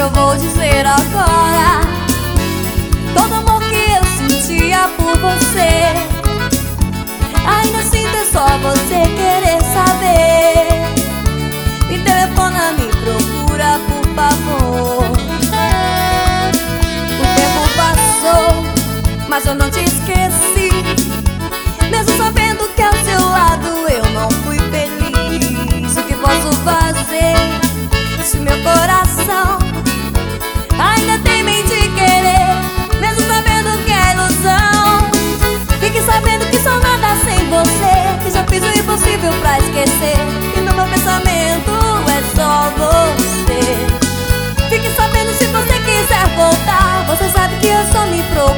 eu vou dizer agora todo amor que eu sentia por você. Ainda sinto, é só você querer saber. Me telefona, me procura, por favor. O tempo passou, mas eu não te esqueci. Mesmo sabendo que ao seu lado eu não fui feliz. O que posso fazer se meu coração ainda teima em te querer? Mesmo sabendo que é ilusão, fique sabendo que sou nada sem você, que já fiz o impossível pra esquecer, e no meu pensamento é só você. Fique sabendo, se você quiser voltar, você sabe que eu só me provo.